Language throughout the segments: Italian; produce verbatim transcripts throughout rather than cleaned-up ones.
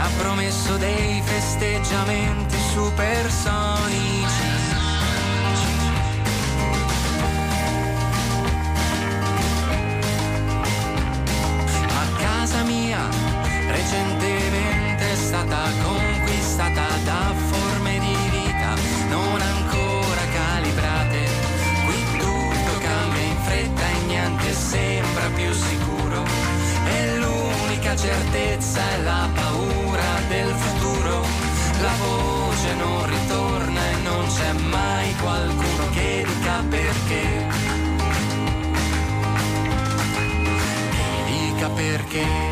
ha promesso dei festeggiamenti supersonici. Ma casa mia recentemente è stata conquistata da forme di vita non ancora calibrate. Qui tutto cambia in fretta e niente sembra più sicuro, e l'unica certezza è la paura del futuro. La voce non ritorna e non c'è mai qualcuno che dica perché, che dica perché.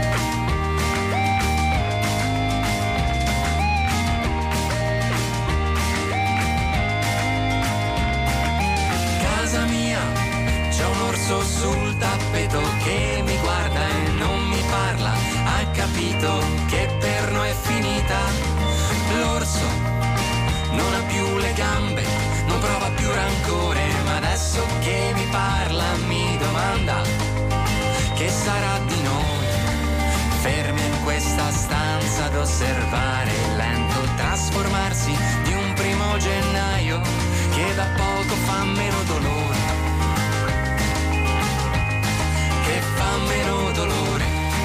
Sul tappeto che mi guarda e non mi parla, ha capito che per noi è finita. L'orso non ha più le gambe, non prova più rancore, ma adesso che mi parla mi domanda che sarà di noi. Fermi in questa stanza ad osservare il lento trasformarsi di un primo gennaio che da poco fa meno dolore, che fa meno dolore.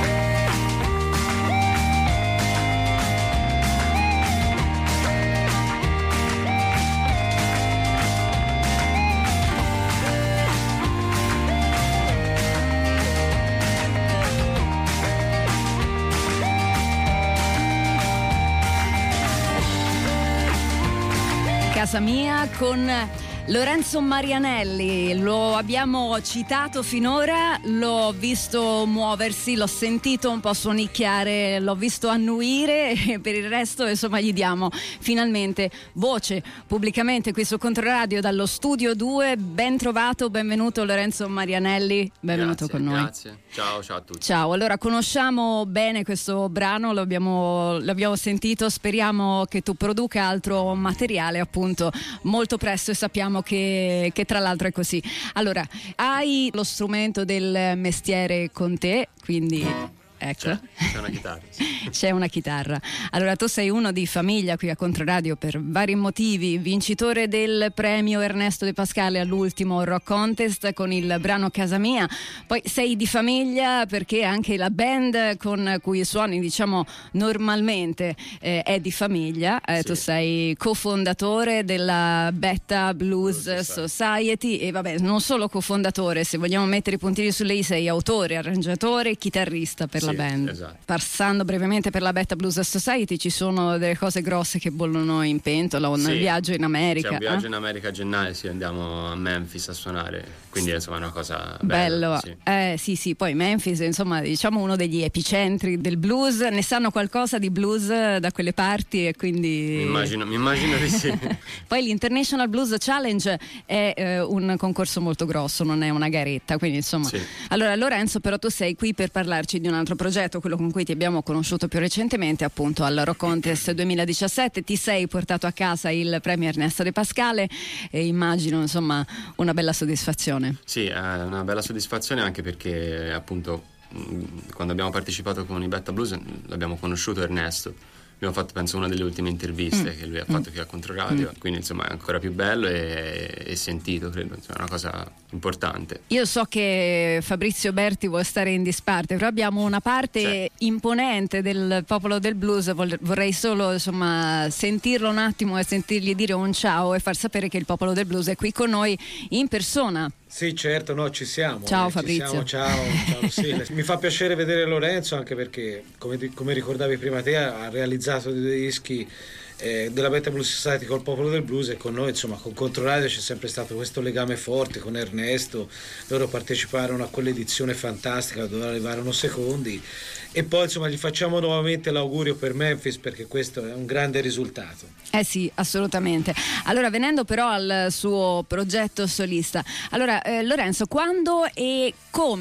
Casa mia con Lorenzo Marianelli, lo abbiamo citato finora, l'ho visto muoversi, l'ho sentito un po' suonicchiare, l'ho visto annuire e per il resto insomma gli diamo finalmente voce pubblicamente qui su Controradio dallo studio due. Ben trovato, benvenuto Lorenzo Marianelli, benvenuto grazie, con noi. Grazie, ciao, ciao a tutti. Ciao, allora conosciamo bene questo brano, l'abbiamo, l'abbiamo sentito, speriamo che tu produca altro materiale appunto molto presto e sappiamo Che, che tra l'altro è così. Allora, hai lo strumento del mestiere con te, quindi ecco. C'è, c'è una chitarra. Sì. C'è una chitarra. Allora, tu sei uno di famiglia qui a Controradio per vari motivi, vincitore del premio Ernesto De Pascale all'ultimo Rock Contest con il brano Casa Mia. Poi sei di famiglia perché anche la band con cui suoni, diciamo, normalmente eh, è di famiglia. Eh, sì. Tu sei cofondatore della Betta Blues, Blues Society e vabbè, non solo cofondatore, se vogliamo mettere i puntini sulle i, sei autore, arrangiatore, chitarrista per sì, la band. Esatto. Passando brevemente per la Betta Blues Society, ci sono delle cose grosse che bollono in pentola, un sì. viaggio in America. C'è un viaggio eh? in America a gennaio, sì, andiamo a Memphis a suonare, quindi sì. Insomma è una cosa bella. Bello, sì. Eh, sì sì, poi Memphis insomma diciamo uno degli epicentri del blues, ne sanno qualcosa di blues da quelle parti e quindi... Mi immagino, mi immagino di sì. Poi l'International Blues Challenge è eh, un concorso molto grosso, non è una garetta, quindi insomma... Sì. Allora Lorenzo, però tu sei qui per parlarci di un altro progetto, quello con cui ti abbiamo conosciuto più recentemente, appunto al Rock Contest duemiladiciassette. Ti sei portato a casa il premio Ernesto De Pascale e immagino insomma una bella soddisfazione. Sì, è una bella soddisfazione anche perché appunto quando abbiamo partecipato con i Betta Blues l'abbiamo conosciuto Ernesto. Abbiamo fatto penso una delle ultime interviste mm. che lui ha fatto mm. qui a Controradio, mm. quindi insomma è ancora più bello e, e sentito, credo, insomma, è una cosa importante. Io so che Fabrizio Berti vuole stare in disparte, però abbiamo una parte C'è. imponente del popolo del blues, vorrei solo insomma sentirlo un attimo e sentirgli dire un ciao e far sapere che il popolo del blues è qui con noi in persona. Sì, certo, no, ci siamo. Ciao eh, Fabrizio. Ci siamo, ciao, ciao sì. Mi fa piacere vedere Lorenzo anche perché, come, come ricordavi prima te, ha realizzato dei dischi eh, della Betta Blues Society col popolo del blues e con noi, insomma, con Controradio c'è sempre stato questo legame forte con Ernesto. Loro parteciparono a quell'edizione fantastica dove arrivarono secondi e poi insomma gli facciamo nuovamente l'augurio per Memphis perché questo è un grande risultato. Eh sì, assolutamente. Allora, venendo però al suo progetto solista, allora eh, Lorenzo, quando e come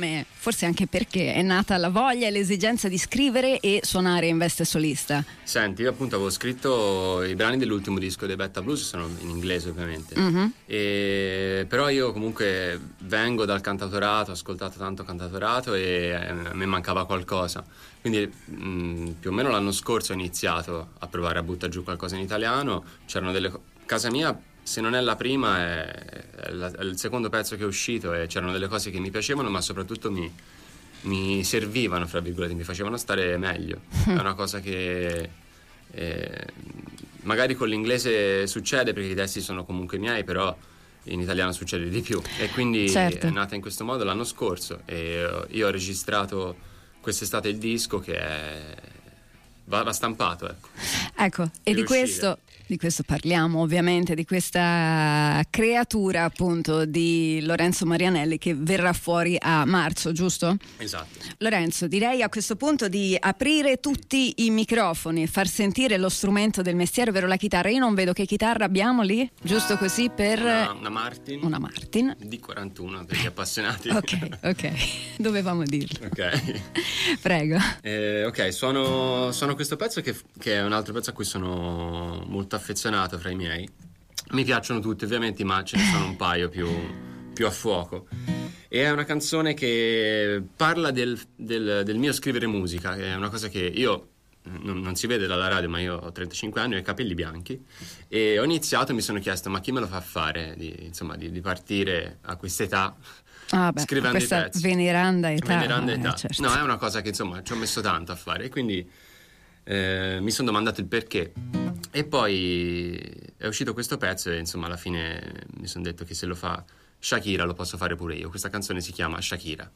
forse anche perché è nata la voglia e l'esigenza di scrivere e suonare in veste solista. Senti, io appunto avevo scritto i brani dell'ultimo disco dei Betta Blues, sono in inglese ovviamente, mm-hmm. e, però io comunque vengo dal cantautorato, ho ascoltato tanto cantautorato e a me mancava qualcosa, quindi mh, più o meno l'anno scorso ho iniziato a provare a buttare giù qualcosa in italiano. C'erano delle co- casa mia, se non è la prima, è, è, la, è il secondo pezzo che è uscito, e c'erano delle cose che mi piacevano, ma soprattutto mi, mi servivano, fra virgolette, mi facevano stare meglio. È una cosa che eh, magari con l'inglese succede perché i testi sono comunque miei, però in italiano succede di più, e quindi certo. È nata in questo modo l'anno scorso, e io ho registrato quest'estate il disco che è, va, va stampato, ecco. Ecco, e di questo Di questo parliamo ovviamente, di questa creatura appunto di Lorenzo Marianelli che verrà fuori a marzo, giusto? Esatto. Lorenzo, direi a questo punto di aprire tutti i microfoni e far sentire lo strumento del mestiere, ovvero la chitarra. Io non vedo che chitarra abbiamo lì, giusto così per... Una, una Martin. Una Martin. D quarantuno per gli appassionati. Ok, ok, dovevamo dirlo. Ok. Prego. Eh, ok, suono, suono questo pezzo che, che è un altro pezzo a cui sono molto affezionato fra i miei. Mi piacciono tutti ovviamente, ma ce ne sono un paio più, più a fuoco, e è una canzone che parla del, del, del mio scrivere musica, che è una cosa che io non, non si vede dalla radio, ma io ho trentacinque anni, ho i capelli bianchi, e ho iniziato e mi sono chiesto ma chi me lo fa fare di, insomma, di, di partire a quest'età ah beh, scrivendo questa i pezzi. veneranda età, veneranda eh, età. certo. No, è una cosa che insomma ci ho messo tanto a fare, e quindi eh, mi sono domandato il perché. E poi è uscito questo pezzo e insomma alla fine mi sono detto che se lo fa Shakira lo posso fare pure io. Questa canzone si chiama Shakira.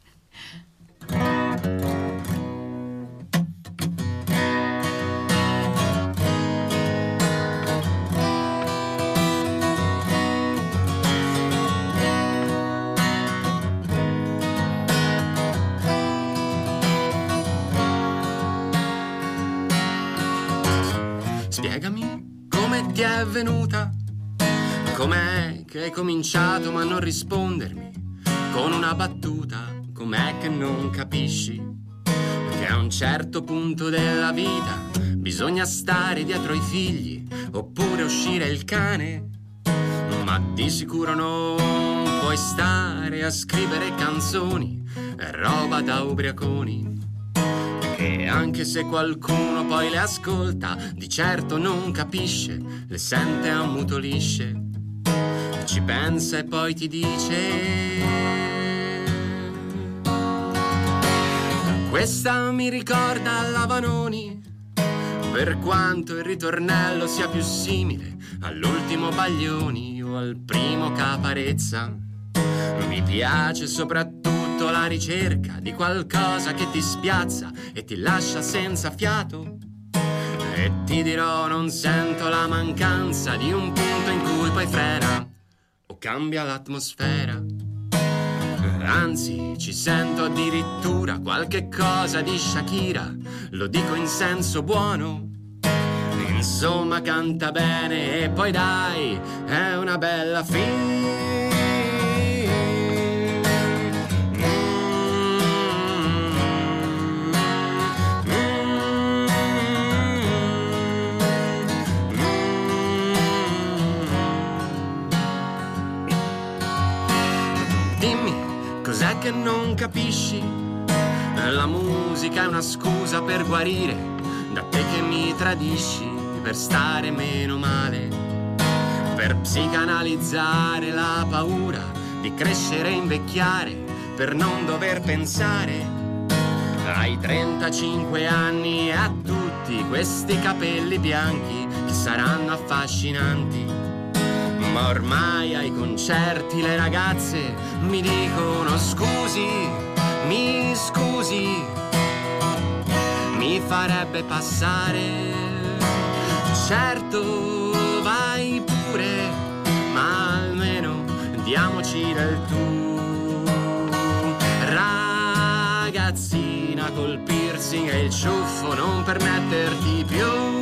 Spiegami come ti è venuta, com'è che hai cominciato ma non rispondermi con una battuta, com'è che non capisci che a un certo punto della vita bisogna stare dietro ai figli oppure uscire il cane, ma di sicuro non puoi stare a scrivere canzoni, è roba da ubriaconi. E anche se qualcuno poi le ascolta, di certo non capisce, le sente e ammutolisce, ci pensa e poi ti dice: questa mi ricorda la Vanoni, per quanto il ritornello sia più simile all'ultimo Baglioni o al primo Caparezza. Mi piace soprattutto la ricerca di qualcosa che ti spiazza e ti lascia senza fiato, e ti dirò non sento la mancanza di un punto in cui poi frena o cambia l'atmosfera, anzi ci sento addirittura qualche cosa di Shakira, lo dico in senso buono. Insomma canta bene e poi dai, è una bella fine. Cos'è che non capisci? La musica è una scusa per guarire da te che mi tradisci, per stare meno male, per psicanalizzare la paura di crescere e invecchiare, per non dover pensare ai trentacinque anni e a tutti questi capelli bianchi che saranno affascinanti. Ma ormai ai concerti le ragazze mi dicono scusi, mi scusi, mi farebbe passare. Certo vai pure, ma almeno diamoci del tu. Ragazzina col piercing e il ciuffo, non permetterti più.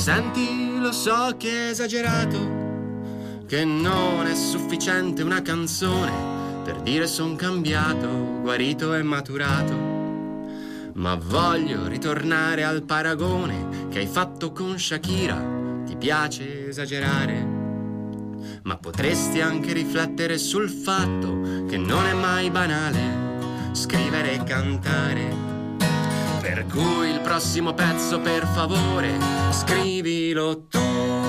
Senti, lo so che è esagerato, che non è sufficiente una canzone per dire son cambiato, guarito e maturato, ma voglio ritornare al paragone che hai fatto con Shakira. Ti piace esagerare, ma potresti anche riflettere sul fatto che non è mai banale scrivere e cantare. Per cui il prossimo pezzo, per favore, scrivilo tu.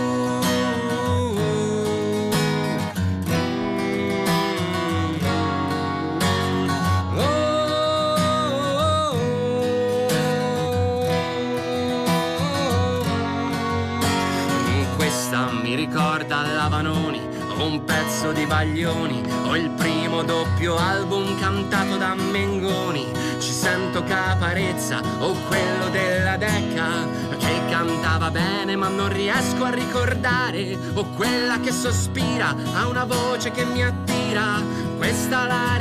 Questa mi ricorda Lavanoni, o un pezzo di Baglioni, o il primo doppio album cantato da Mengoni. Ci sento Caparezza o quello della Decca che cantava bene ma non riesco a ricordare, o quella che sospira ha una voce che mi attira. Questa la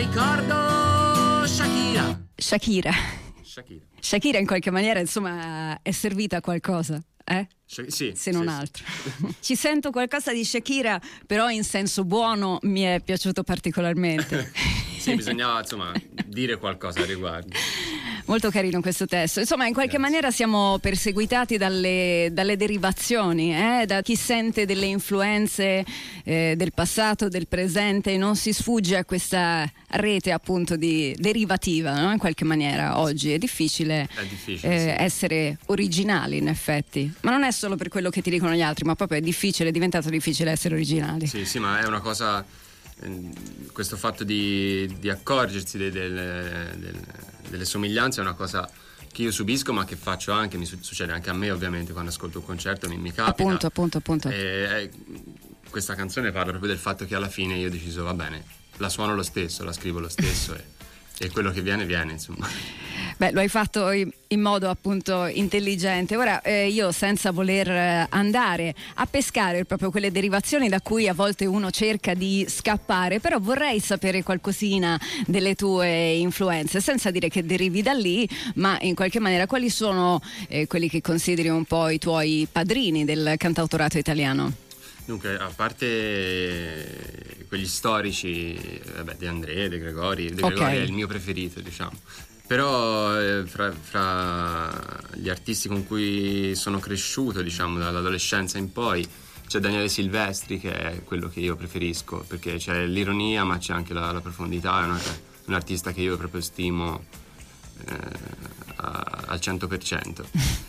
ricordo, Shakira. Shakira. Shakira. Shakira in qualche maniera, insomma, è servita a qualcosa. Eh? Sì, se non sì, altro. Sì. Ci sento qualcosa di Shakira, però in senso buono, mi è piaciuto particolarmente. Sì, bisognava insomma dire qualcosa al riguardo. Molto carino questo testo. Insomma, in qualche Grazie. maniera siamo perseguitati dalle, dalle derivazioni, eh? Da chi sente delle influenze eh, del passato, del presente, non si sfugge a questa rete appunto di derivativa, no? In qualche maniera oggi è difficile, È difficile, eh, sì. essere originali, in effetti. Ma non è solo per quello che ti dicono gli altri, ma proprio è difficile, è diventato difficile essere originali. Sì, sì, ma è una cosa, eh, questo fatto di, di accorgersi de- del- del- delle somiglianze è una cosa che io subisco, ma che faccio anche, mi su- succede anche a me ovviamente quando ascolto un concerto, mi, mi capita. Appunto, appunto, appunto. E, eh, questa canzone parla proprio del fatto che alla fine io ho deciso, va bene, la suono lo stesso, la scrivo lo stesso e, e quello che viene viene, insomma. Beh, lo hai fatto in, in modo appunto intelligente. Ora eh, io, senza voler eh, andare a pescare proprio quelle derivazioni da cui a volte uno cerca di scappare, però vorrei sapere qualcosina delle tue influenze, senza dire che derivi da lì, ma in qualche maniera quali sono eh, quelli che consideri un po' i tuoi padrini del cantautorato italiano? Dunque, a parte quegli storici, vabbè, De André, De Gregori, De Gregori Ok. è il mio preferito, diciamo. Però eh, fra, fra gli artisti con cui sono cresciuto, diciamo, dall'adolescenza in poi, c'è Daniele Silvestri, che è quello che io preferisco, perché c'è l'ironia ma c'è anche la, la profondità, è una, un artista che io proprio stimo eh, a, al cento per cento.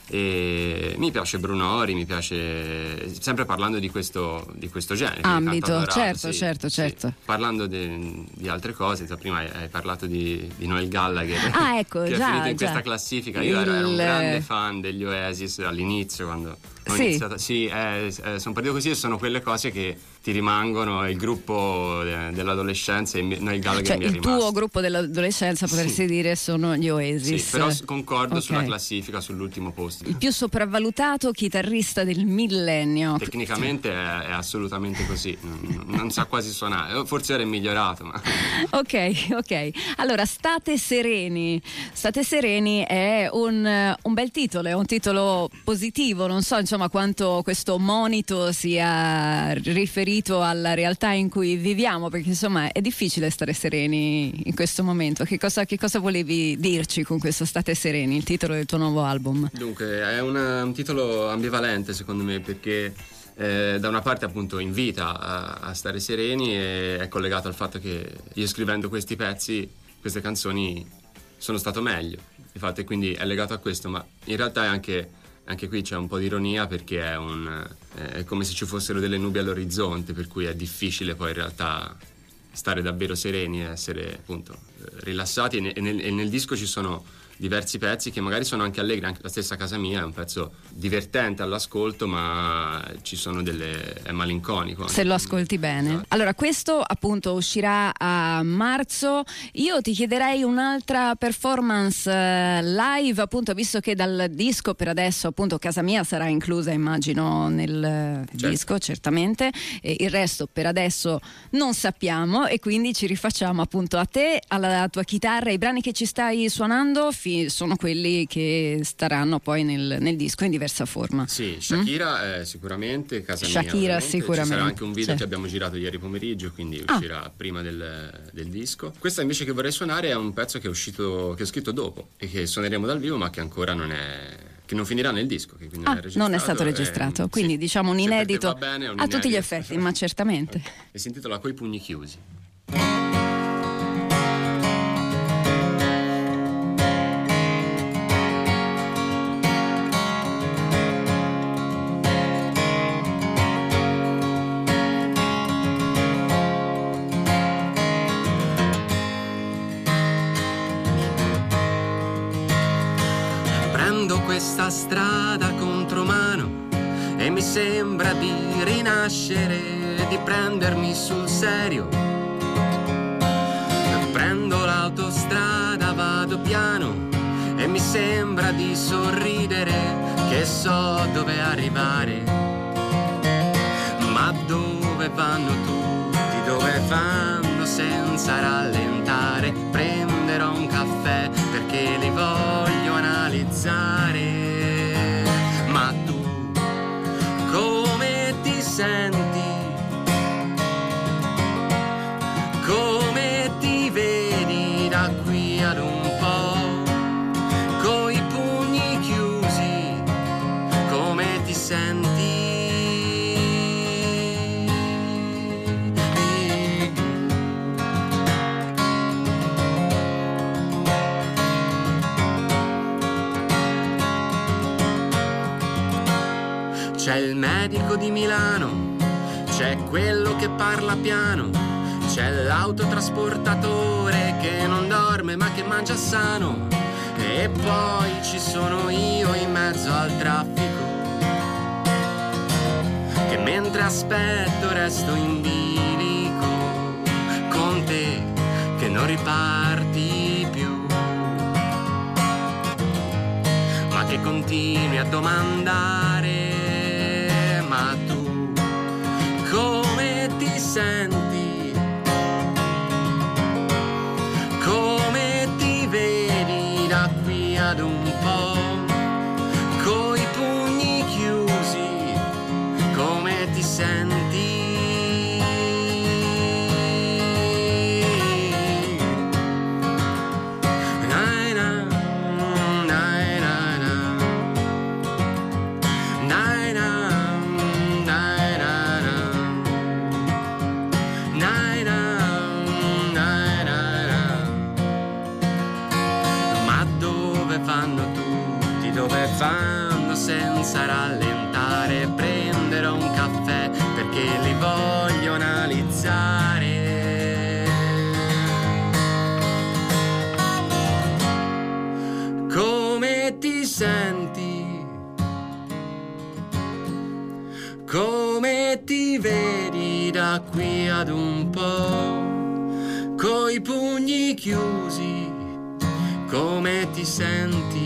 E mi piace Brunori, mi piace, sempre parlando di questo, di questo genere, Ambito, cantautorato, certo, sì, certo, sì. certo. Parlando de, di altre cose, cioè, prima hai, hai parlato di, di Noel Gallagher, Ah, ecco, che già, è finito in già. questa classifica. Io ero, ero un Il- grande fan degli Oasis all'inizio, quando ho Sì. iniziato. Sì, eh, eh, sono partito così e sono quelle cose che ti rimangono, il gruppo eh, dell'adolescenza, e mi- Noel Gallagher Cioè mi è il rimasto. tuo gruppo dell'adolescenza, potresti Sì. dire, sono gli Oasis. Sì, però s- concordo Ok. sulla classifica, sull'ultimo posto. Il più sopravvalutato chitarrista del millennio. Tecnicamente è, è assolutamente così, non, non sa quasi suonare, forse era migliorato, ma Ok, ok. Allora, State sereni. State sereni è un, un bel titolo, è un titolo positivo. Non so, insomma, quanto questo monito sia riferito alla realtà in cui viviamo, perché insomma è difficile stare sereni in questo momento. Che cosa, che cosa volevi dirci con questo State sereni, il titolo del tuo nuovo album? dunque è una- un titolo ambivalente secondo me, perché eh, da una parte appunto invita a, a stare sereni e è collegato al fatto che io scrivendo questi pezzi, queste canzoni, sono stato meglio, infatti, e quindi è legato a questo, ma in realtà è anche, anche qui c'è un po' di ironia, perché è, un, è come se ci fossero delle nubi all'orizzonte, per cui è difficile poi in realtà stare davvero sereni e essere appunto eh, rilassati, e, ne- e nel, e nel disco ci sono diversi pezzi che magari sono anche allegri, anche la stessa Casa Mia è un pezzo divertente all'ascolto, ma ci sono delle è malinconico Se lo ascolti bene. Esatto. Allora, questo appunto uscirà a marzo. Io ti chiederei un'altra performance eh, live, appunto, visto che dal disco per adesso appunto Casa Mia sarà inclusa, immagino, nel eh, Certo. disco, certamente, e il resto per adesso non sappiamo, e quindi ci rifacciamo appunto a te, alla tua chitarra, ai brani che ci stai suonando fino poi sono quelli che staranno poi nel, nel disco in diversa forma. Sì, Shakira mm? eh, sicuramente, Casa Mia Shakira sicuramente. Ci sarà anche un video sì. che abbiamo girato ieri pomeriggio, quindi ah. uscirà prima del, del disco. Questa invece che vorrei suonare è un pezzo che è uscito, che ho scritto dopo e che suoneremo dal vivo, ma che ancora non è, che non finirà nel disco, che quindi ah, non, è registrato, non è stato registrato, eh, quindi sì. diciamo un inedito va bene, un a tutti gli inedito. effetti, ma certamente. E si intitola Coi pugni chiusi. Questa strada contromano e mi sembra di rinascere, di prendermi sul serio. Prendo l'autostrada, vado piano e mi sembra di sorridere, che so dove arrivare. Ma dove vanno tutti, dove vanno senza rallentare? Prenderò un caffè perché li voglio analizzare. Ma tu come ti senti? Come ti vedi da qui ad un po'? Coi pugni chiusi, come ti senti? C'è il medico di Milano, c'è quello che parla piano, c'è l'autotrasportatore che non dorme ma che mangia sano, e poi ci sono io in mezzo al traffico, che mentre aspetto resto in bilico con te che non riparti più, ma che continui a domandare. Ma tu come ti senti? Come ti vedi da qui ad un po'? Coi pugni chiusi, come ti senti? Vanno senza rallentare, prenderò un caffè perché li voglio analizzare. Come ti senti? Come ti vedi da qui ad un po'? Coi pugni chiusi, come ti senti?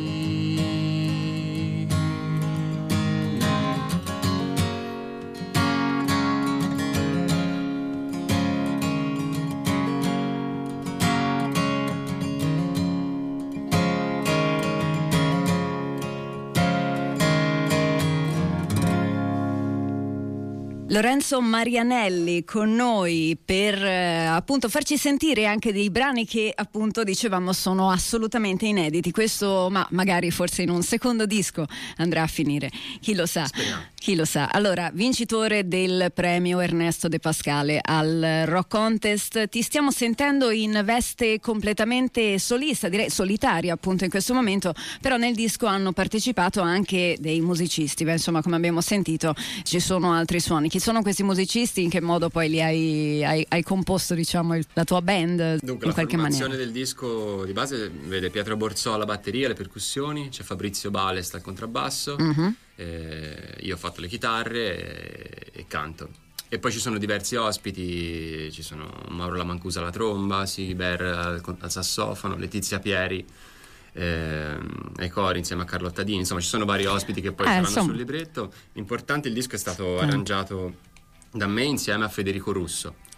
Lorenzo Marianelli con noi per eh, appunto farci sentire anche dei brani che appunto dicevamo sono assolutamente inediti. Questo ma magari forse in un secondo disco andrà a finire, chi lo sa. Speriamo. Chi lo sa. Allora, vincitore del premio Ernesto De Pascale al Rock Contest, ti stiamo sentendo in veste completamente solista, direi solitaria appunto in questo momento, però nel disco hanno partecipato anche dei musicisti. Beh, insomma, come abbiamo sentito ci sono altri suoni. Chi sono questi musicisti? In che modo poi li hai, hai, hai composto, diciamo, il, la tua band? Dunque, in la qualche formazione maniera del disco di base vede Pietro Borzò alla batteria, le percussioni, c'è Fabrizio Balest al contrabbasso, mm-hmm. eh, io ho fatto le chitarre e, e canto. E poi ci sono diversi ospiti, ci sono Mauro Lamancusa alla tromba, Sigiber al, al sassofono, Letizia Pieri eh, ai cori insieme a Carlotta Dini. Insomma, ci sono vari ospiti che poi eh, saranno insomma. sul libretto. Importante, il disco è stato eh. arrangiato da me insieme a Federico Russo,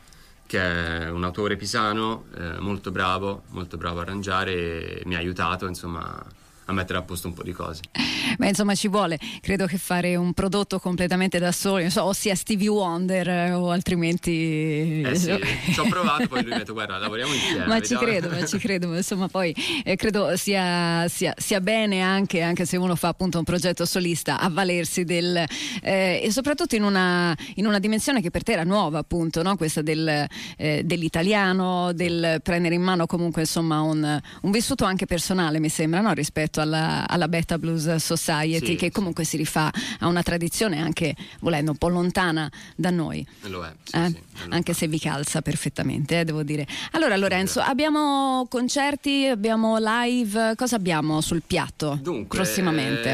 che è un autore pisano, eh, molto bravo, molto bravo a arrangiare, e mi ha aiutato insomma a mettere a posto un po' di cose. Beh, insomma ci vuole, credo che fare un prodotto completamente da soli, non so, o sia Stevie Wonder eh, o altrimenti eh sì, ci ho provato, poi lui mi ha detto guarda lavoriamo insieme, ma vediamo. ci credo, ma ci credo, ma insomma poi eh, credo sia, sia, sia bene anche, anche se uno fa appunto un progetto solista, avvalersi del eh, e soprattutto in una, in una dimensione che per te era nuova, appunto, no? Questa del, eh, dell'italiano, del prendere in mano comunque insomma un, un vissuto anche personale, mi sembra, no? Rispetto alla, alla Beta Blues Society, sì, che comunque sì. si rifà a una tradizione anche volendo un po' lontana da noi. Lo è, sì, eh? sì, è Anche se vi calza perfettamente, eh, devo dire. Allora Lorenzo, abbiamo concerti, abbiamo live, cosa abbiamo sul piatto? Dunque, prossimamente?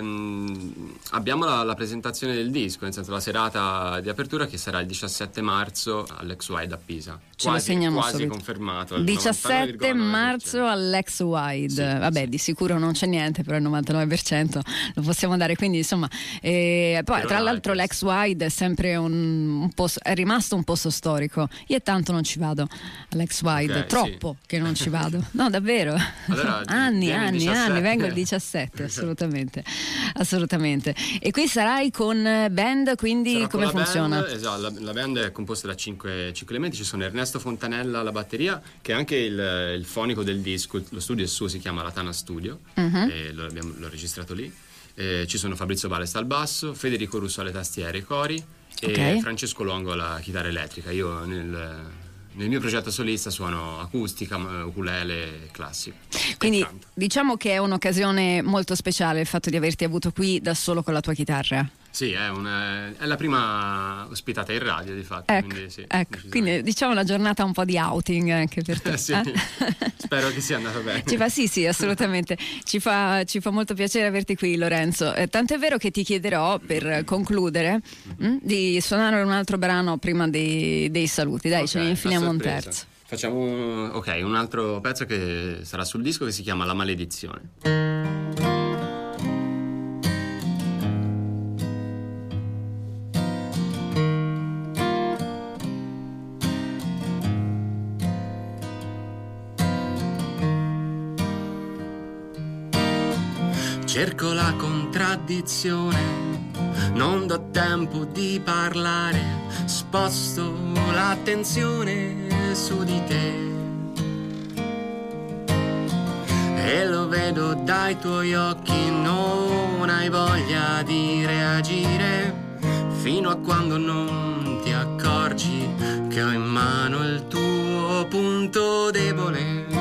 Ehm, abbiamo la, la presentazione del disco, nel senso la serata di apertura che sarà il diciassette marzo all'Ex Wide a Pisa. Ce quasi, lo segniamo quasi subito. confermato. al diciassette novantanove virgola nove per cento. marzo all'Ex Wide. Sì, Vabbè, sì. di sicuro non c'è niente, però il novantanove per cento lo possiamo dare. Quindi insomma, eh, poi Per tra ora l'altro è l'Ex Wide è sempre un, un posto, è rimasto un posto storico. Io tanto non ci vado all'Ex Wide, Ok, troppo sì. che non ci vado. No, davvero. Allora, anni, vieni il anni, diciassette. anni, vengo il diciassette, assolutamente. Assolutamente. E qui sarai con band, quindi Sarà come con la funziona? Band, esatto, la, la band è composta da cinque, cinque elementi. Ci sono Ernesto Fontanella alla batteria, che è anche il, il fonico del disco. Lo studio è suo, si chiama La Tana Studio, Mhm. e lo abbiamo l'ho registrato lì. Eh, ci sono Fabrizio Balesta al basso, Federico Russo alle tastiere e i cori, e Ok. Francesco Longo alla chitarra elettrica. Io nel, nel mio progetto solista suono acustica, ukulele, classico. e Quindi canto. diciamo che è un'occasione molto speciale il fatto di averti avuto qui da solo con la tua chitarra. Sì, è, una, è la prima ospitata in radio, di fatto. Ecco, quindi, sì, ecco. decisamente. Quindi diciamo una giornata un po' di outing anche per te. Sì, eh? spero che sia andata bene. Ci fa, sì, sì, assolutamente. Ci fa, ci fa molto piacere averti qui, Lorenzo. Eh, tanto è vero che ti chiederò, per concludere, mh, di suonare un altro brano prima dei, dei saluti. Dai, Ok, ce ne infiliamo a un sorpresa. terzo. Facciamo un- ok, un altro pezzo che sarà sul disco che si chiama La Maledizione. Cerco la contraddizione, non do tempo di parlare, sposto l'attenzione su di te. E lo vedo dai tuoi occhi, non hai voglia di reagire, fino a quando non ti accorgi che ho in mano il tuo punto debole.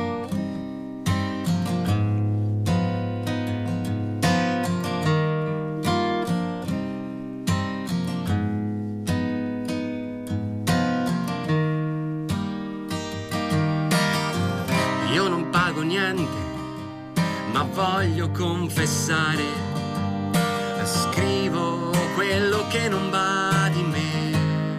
Io non pago niente, ma voglio confessare. Scrivo quello che non va di me.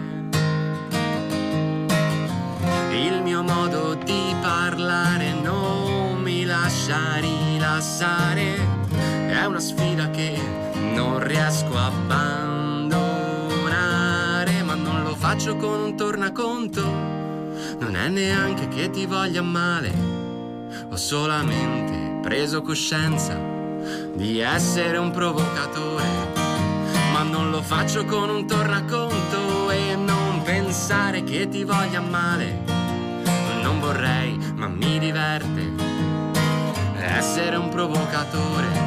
Il mio modo di parlare non mi lascia rilassare. È una sfida che non riesco a abbandonare, ma non lo faccio con un tornaconto. Non è neanche che ti voglia male. Ho solamente preso coscienza di essere un provocatore, ma non lo faccio con un tornaconto. E non pensare che ti voglia male, non vorrei, ma mi diverte essere un provocatore.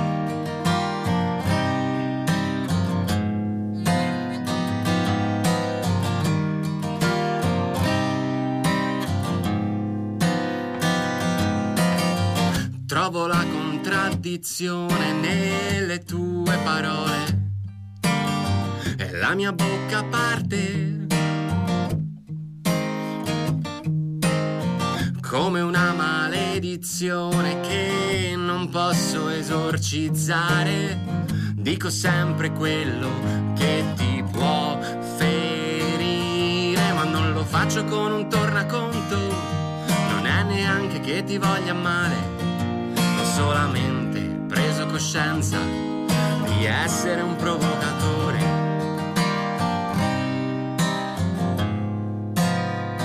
Trovo la contraddizione nelle tue parole e la mia bocca parte come una maledizione che non posso esorcizzare. Dico sempre quello che ti può ferire, ma non lo faccio con un tornaconto. Non è neanche che ti voglia male. Ho solamente preso coscienza di essere un provocatore.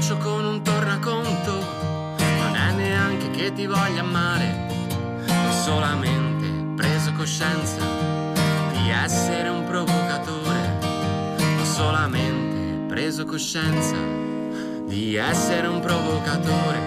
bacio con un tornaconto, non è neanche che ti voglia male, ho solamente preso coscienza di essere un provocatore, ho solamente preso coscienza di essere un provocatore.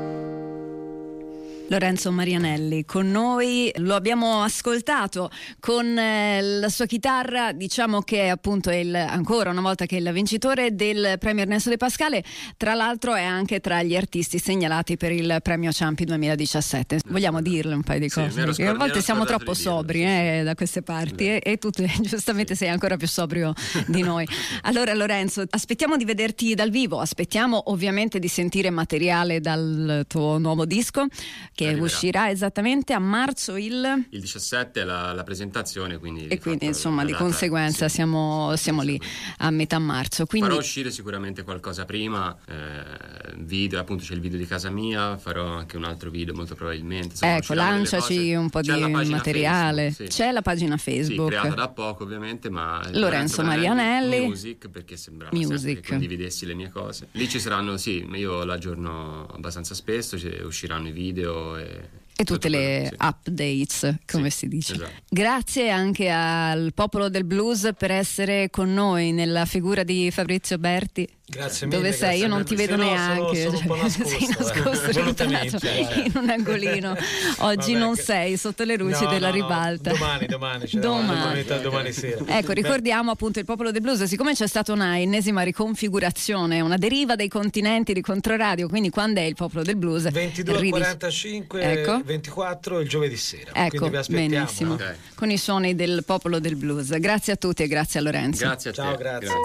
Lorenzo Marianelli con noi, lo abbiamo ascoltato con eh, la sua chitarra, diciamo che appunto è il, ancora una volta che è il vincitore del premio Ernesto De Pascale, tra l'altro è anche tra gli artisti segnalati per il premio Ciampi duemiladiciassette. Vogliamo dirle un paio di Sì, cose, perché scor- a volte siamo troppo di dirlo, sobri sì, eh, sì. da queste parti e, e tu giustamente sei ancora più sobrio di noi. Allora Lorenzo, aspettiamo di vederti dal vivo, aspettiamo ovviamente di sentire materiale dal tuo nuovo disco che Arriverà. uscirà esattamente a marzo il... Il diciassette è la, la presentazione, quindi E quindi fatto insomma la di data, conseguenza sì. siamo, siamo lì a metà marzo. Quindi... Farò uscire sicuramente qualcosa prima, eh, video, appunto c'è il video di casa mia, farò anche un altro video molto probabilmente. Insomma, ecco, usciranno delle lanciaci cose. un po' C'è di la pagina materiale. Facebook, sì. C'è la pagina Sì, Facebook. creata da poco ovviamente, ma Lorenzo Marianelli Music, perché sembrava Music. sempre che condividessi le mie cose. Lì ci saranno, sì, io l'aggiorno abbastanza spesso, cioè, usciranno i video e... E tutte tutto le quello, sì. updates, come Sì, si dice. esatto. Grazie anche al Popolo del Blues per essere con noi nella figura di Fabrizio Berti. Grazie mille. Dove sei? grazie Io non per- ti vedo sì, no, neanche. sono, sono un po' nascosto, sei nascosto, eh. Volutamente, rintannato eh. in un angolino. Oggi Vabbè, non che- sei sotto le luci No, della no, no, ribalta. domani, domani, c'è Domani. l'opportunità domani sera. Ecco, ricordiamo appunto il Popolo del Blues, siccome c'è stata una ennesima riconfigurazione, una deriva dei continenti di Controradio, quindi quando è il Popolo del Blues? ventidue e Ridi- quarantacinque, Ecco. ventiquattro il giovedì sera. Ecco, Quindi vi aspettiamo. benissimo, Ok. con i suoni del Popolo del Blues. Grazie a tutti e grazie a Lorenzo. Grazie a te. Ciao, grazie.